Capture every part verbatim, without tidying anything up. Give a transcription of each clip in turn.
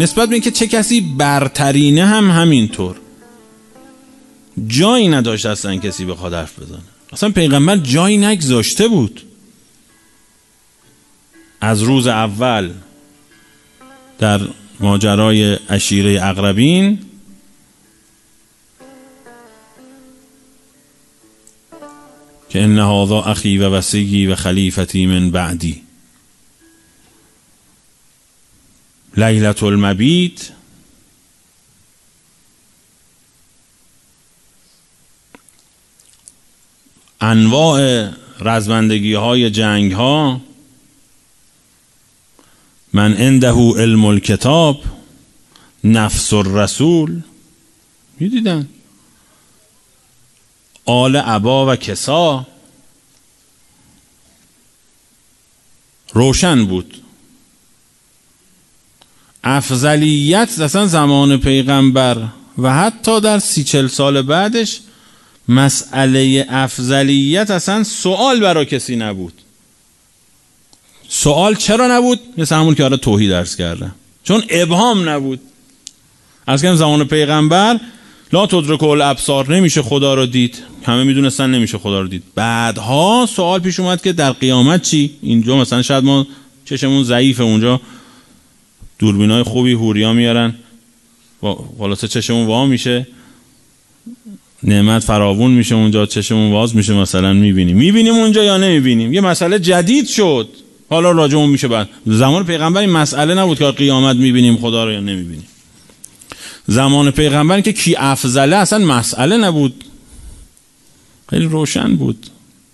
نسبت به اینکه چه کسی برترینه هم همینطور. جایی نداشت اصلا کسی بخواد حرف بزنه. اصلا پیغمبر جایی نگذاشته بود. از روز اول در ماجرای عشیره اقربین که ان هذا اخی و وصی و خلیفتی من بعدی، لیلة المبیت، انواع رزمندگی های جنگ ها، من عنده علم الکتاب، نفس الرسول، میدیدن آل عبا و کسا، روشن بود. افضلیت اصلا زمان پیغمبر و حتی در سی چل سال بعدش مسئله افضلیت اصلا سوال برای کسی نبود. سوال چرا نبود؟ مثل همون که آره توحید درس کرده، چون ابهام نبود. از که زمان پیغمبر لا تدرک الابصار، نمیشه خدا رو دید، همه میدونستن نمیشه خدا رو دید. بعدها سوال پیش اومد که در قیامت چی؟ اینجا مثلا شاید ما چشمون ضعیفه، اونجا دوربینای خوبی هوریا میارن، خلاصه چشمون وا میشه، نعمت فراوون میشه اونجا، چشمون واز میشه، مثلا میبینیم میبینیم اونجا یا نمیبینیم. یه مسئله جدید شد، حالا راجع اون میشه. بعد زمان پیغمبر این مسئله نبود که قیامت میبینیم خدا رو یا نمیبینیم. زمان پیغمبر که کی افضله اصلا مسئله نبود، خیلی روشن بود.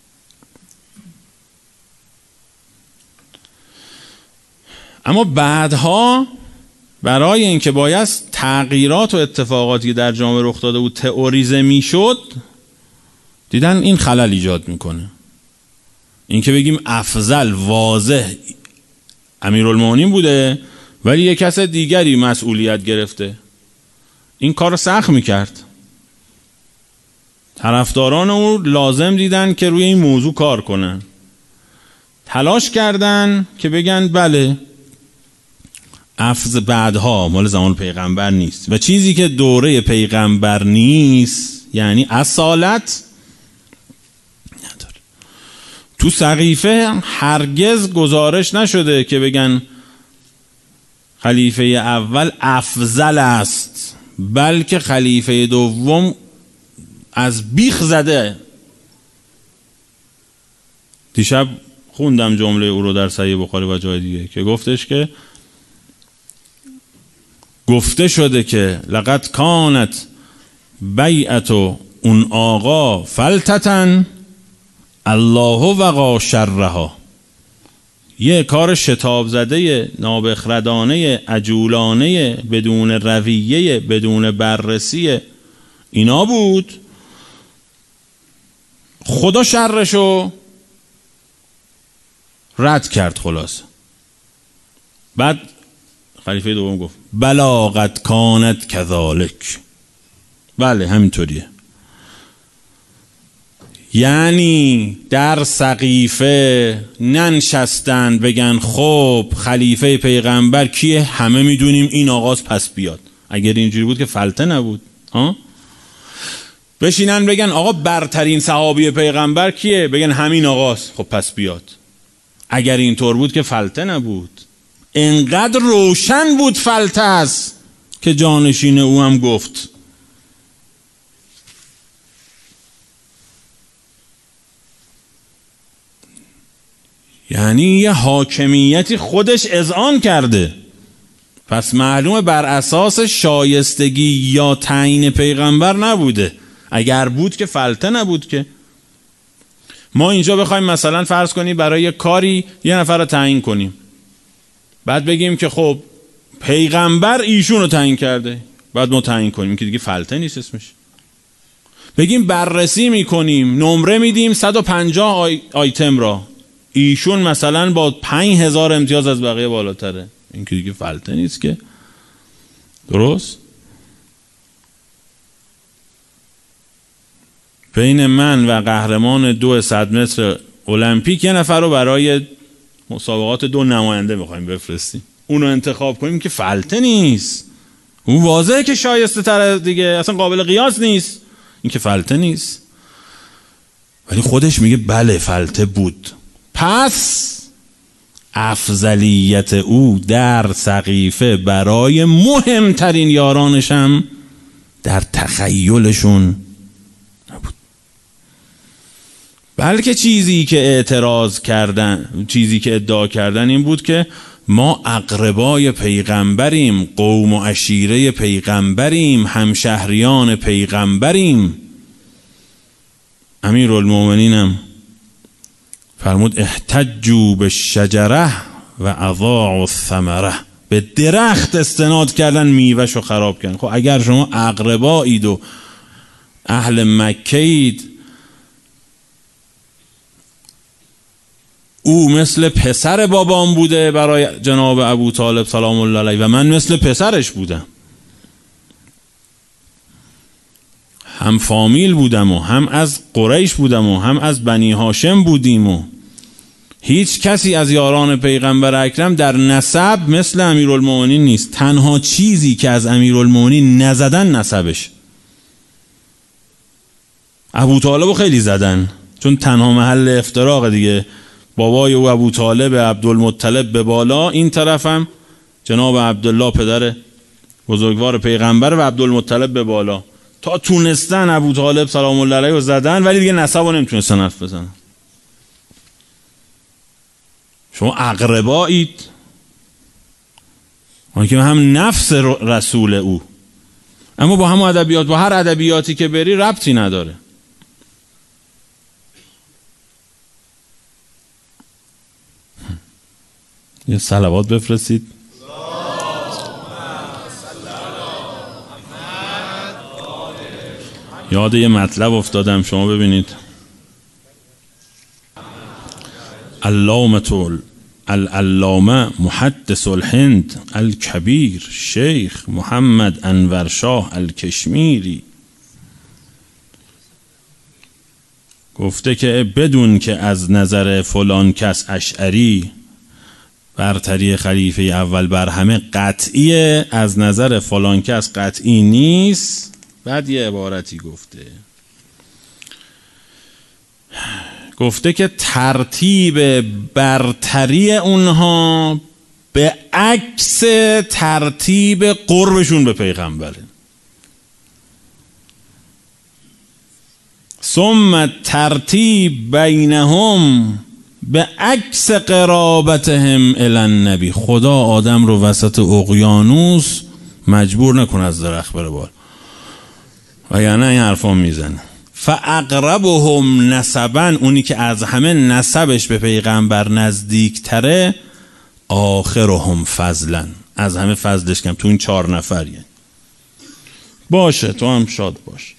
اما بعدها برای اینکه باید تغییرات و اتفاقاتی که در جامعه رخ داده بود تئوریزه میشد، دیدن این خلل ایجاد میکنه. اینکه بگیم افضل واضح امیرالمومنین بوده ولی یک کس دیگری مسئولیت گرفته، این کار رو سخت میکرد. طرفداران او لازم دیدن که روی این موضوع کار کنن، تلاش کردن که بگن بله افضل بعدها مال زمان پیغمبر نیست و چیزی که دوره پیغمبر نیست یعنی اصالت نداره. تو سقیفه هرگز گزارش نشده که بگن خلیفه اول افضل است، بلکه خلیفه دوم از بیخ زده. دیشب خوندم جمله او رو در صحیح بخاری و جای دیگه که گفتش که گفته شده که لقد کانت بیعت اون آقا فلتتن الله وقا شرها، یه کار شتاب زده نابخردانه عجولانه بدون رویه بدون بررسی اینا بود، خدا شرشو رد کرد. خلاص بعد خلیفه دوم گفت بلاغت کانت کذالک، بله همینطوریه. یعنی در سقیفه ننشستن بگن خب خلیفه پیغمبر کیه، همه میدونیم این آغاز پس بیاد. اگر اینجوری بود که فلته نبود. ها بشینن بگن آقا برترین صحابی پیغمبر کیه، بگن همین آغاز، خب پس بیاد. اگر اینطور بود که فلته نبود. انقدر روشن بود فلته است که جانشین او هم گفت یعنی یه حاکمیتی خودش اذعان کرده. پس معلومه بر اساس شایستگی یا تعیین پیغمبر نبوده. اگر بود که فلته نبود. که ما اینجا بخوایم مثلا فرض کنیم برای یه کاری یه نفر رو تعیین کنیم، بعد بگیم که خب پیغمبر ایشون رو تعیین کرده، بعد ما تعیین کنیم، که دیگه فلته نیست اسمش. بگیم بررسی میکنیم، نمره میدیم صد و پنجاه آی... آیتم را، ایشون مثلا با پنج هزار امتیاز از بقیه بالاتره، این که دیگه فلته نیست. که درست بین من و قهرمان دو صد متر المپیک یه نفر رو برای مسابقات دو نماینده میخوایم بفرستیم، اونو انتخاب کنیم که فلته نیست. اون واضحه که شایسته تره دیگه، اصلا قابل قیاس نیست، این که فلته نیست. ولی خودش میگه بله فلته بود. پس افضلیت او در سقیفه برای مهمترین یارانشم در تخیلشون نبود، بلکه چیزی که اعتراض کردن، چیزی که ادعا کردن این بود که ما اقربای پیغمبریم، قوم و عشیره پیغمبریم، همشهریان پیغمبریم. امیرالمومنینم فرمود احتجوا بالشجره و اضاعوا الثمره، به درخت استناد کردن میوهشو خراب کردن. خب اگر شما اقربایید و اهل مکه اید، او مثل پسر بابام بوده برای جناب ابو طالب سلام الله علیه و من مثل پسرش بودم، هم فامیل بودم و هم از قریش بودم و هم از بنی هاشم بودیم و هیچ کسی از یاران پیغمبر اکرم در نسب مثل امیرالمومنین نیست. تنها چیزی که از امیرالمومنین نزدن نسبش. ابو طالب خیلی زدن چون تنها محل افتراق دیگه، بابای او ابو طالب عبدالمطلب به بالا، این طرفم جناب عبدالله پدر بزرگوار پیغمبر و عبدالمطلب به بالا. تا تونستن ابو طالب سلام الله علیه رو زدن ولی دیگه نسب رو نمیتونستن حرف بزنن. شما اقربایید، آن که هم نفس رسول او، اما با هم ادبیات، با هر ادبیاتی که بری ربطی نداره. یه صلوات بفرستید. یاد یه مطلب افتادم، شما ببینید. علامة العلامه محدث الهند الکبیر شیخ محمد انور شاه الکشمیری گفته که بدون که از نظر فلان کس اشعری برتری خلیفه اول بر همه قطعیه، از نظر فلان کس قطعی نیست. بعد یه عبارتی گفته گفته که ترتیب برتری اونها به عکس ترتیب قربشون به پیغمبره. ثم ترتیب بینهم به عکس قرابتهم الی النبی. خدا آدم رو وسط اقیانوس مجبور نکنه از درخت بره بالا، وگرنه این حرفا میزنه. فاقربهم نسبا، اونی که از همه نسبش به پیغمبر نزدیک تره، آخرهم فضلا، از همه فضلش کم. تو این چهار نفر یعنی باشه، تو هم شاد باش.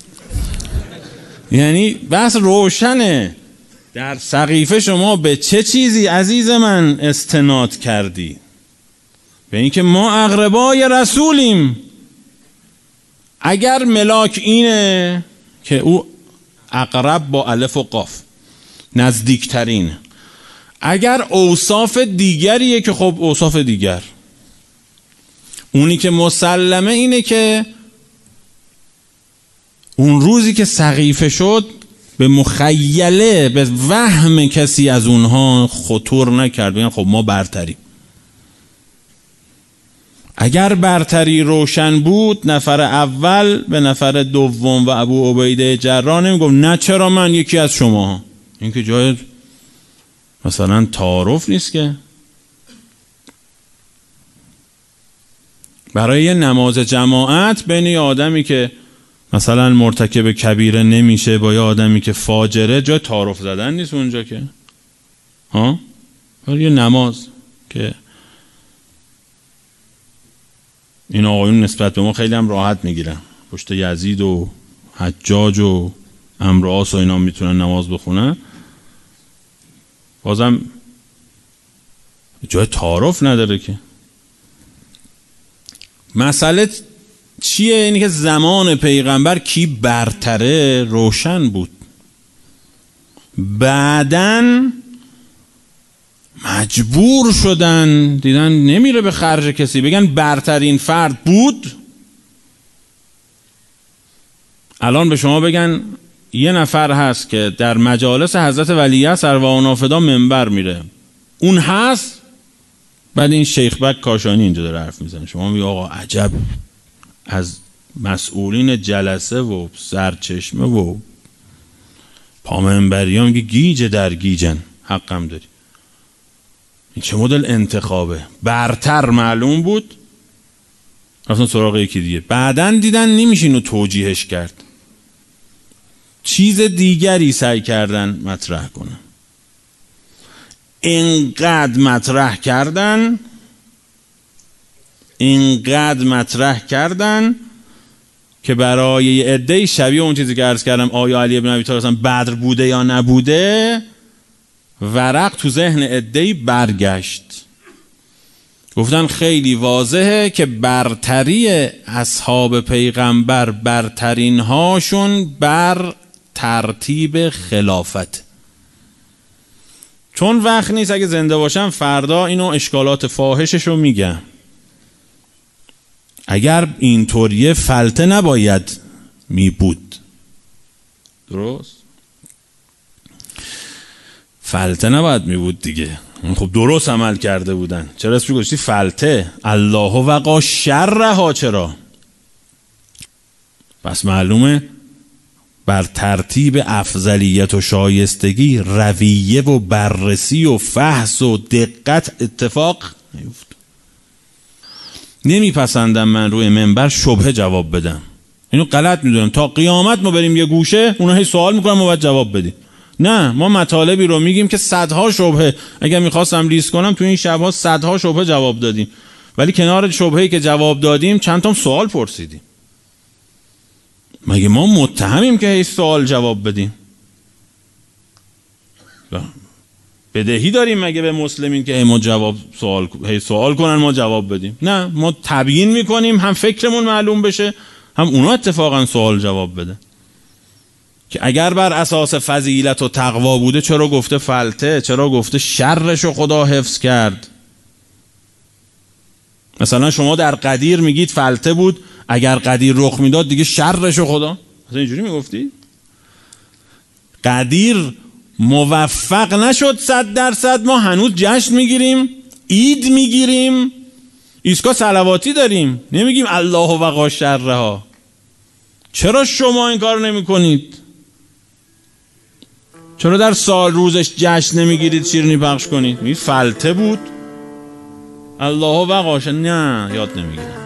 یعنی بس روشنه. در سقیفه شما به چه چیزی عزیز من استناد کردی؟ به اینکه ما اقربای رسولیم. اگر ملاک اینه که او اقرب با الف و قاف نزدیکترین، اگر اوصاف دیگریه که خب اوصاف دیگر، اونی که مسلمه اینه که اون روزی که سقیفه شد به مخیله، به وهم کسی از اونها خطور نکرد بگن خب ما برتریم. اگر برتری روشن بود، نفر اول به نفر دوم و ابو عبیده جراح نمیگفت نه چرا من یکی از شما. این که جای مثلا تعارف نیست که. برای یه نماز جماعت بین یه آدمی که مثلا مرتکب کبیره نمیشه با یه آدمی که فاجره، جای تعارف زدن نیست اونجا که ها. برای یه نماز که این آقایون نسبت به ما خیلی هم راحت میگیرن، پشت یزید و حجاج و امراس و اینا میتونن نماز بخونن، بازم جای تعارف نداره که. مسئله چیه؟ اینی که زمان پیغمبر کی برتره روشن بود. بعدن مجبور شدن، دیدن نمیره به خرج کسی، بگن برترین فرد بود. الان به شما بگن یه نفر هست که در مجالس حضرت ولیعصر ارواح نافدا منبر میره، اون هست، بعد این شیخ بک کاشانی اینجا داره حرف میزنه، شما میگه آقا عجب از مسئولین جلسه و سرچشمه و پامنبری ها میگه گیج در گیجن. حقم داری. این چه مدل انتخابه؟ برتر معلوم بود، رفتن سراغ یکی دیگه، بعدن دیدن نمیشه اینو توجیهش کرد، چیز دیگری سعی کردن مطرح کنن. اینقدر مطرح کردن اینقدر مطرح کردن که برای عده‌ای شبیه اون چیزی که عرض کردم آیا علی بن ابی طالب اصلا بدر بوده یا نبوده، ورق تو ذهن عده‌ای برگشت. گفتن خیلی واضحه که برتری اصحاب پیغمبر برترین هاشون بر ترتیب خلافت. چون وقت نیست، اگه زنده باشم فردا اینو اشکالات فاحشش رو میگم. اگر اینطوریه فلته نباید می بود، درست؟ فلته نباید می بود دیگه. خب درست عمل کرده بودن، چرا اسمش گذاشتی فلته؟ الله وقا شرها. چرا؟ پس معلومه بر ترتیب افضلیت و شایستگی رویه و بررسی و فحص و دقت اتفاق نیفت. نمیپسندم من روی منبر شبهه جواب بدم، اینو غلط میدونم. تا قیامت ما بریم یه گوشه اونا هی سوال میکنن ما باید جواب بدیم. نه، ما مطالبی رو میگیم که صدها شبهه، اگر میخواستم لیست کنم تو این شبها صدها شبهه جواب دادیم، ولی کنار شبهه‌ای که جواب دادیم چند تا سوال پرسیدیم. مگه ما متهمیم که هی سوال جواب بدیم؟ بدهی داریم مگه به مسلمین که ما جواب سوال هی سوال کنن ما جواب بدیم؟ نه، ما تبیین میکنیم هم فکرمون معلوم بشه، هم اونا اتفاقا سوال جواب بده. که اگر بر اساس فضیلت و تقوا بوده چرا گفته فلته؟ چرا گفته شرشو خدا حفظ کرد؟ مثلا شما در قدیر میگید فلته بود، اگر قدیر رخ میداد دیگه شرشو خدا، مثلا اینجوری میگفتی؟ قدیر موفق نشد صد درصد، ما هنوز جشن میگیریم، عید میگیریم، ایسکا صلواتی داریم، نمیگیم الله وقا شرها. چرا شما این کار نمی کنید؟ چرا در سال روزش جشن نمیگیرید شیرینی پخش کنید؟ میگید فلته بود الله وقا شرها، نه یاد نمیگیرید.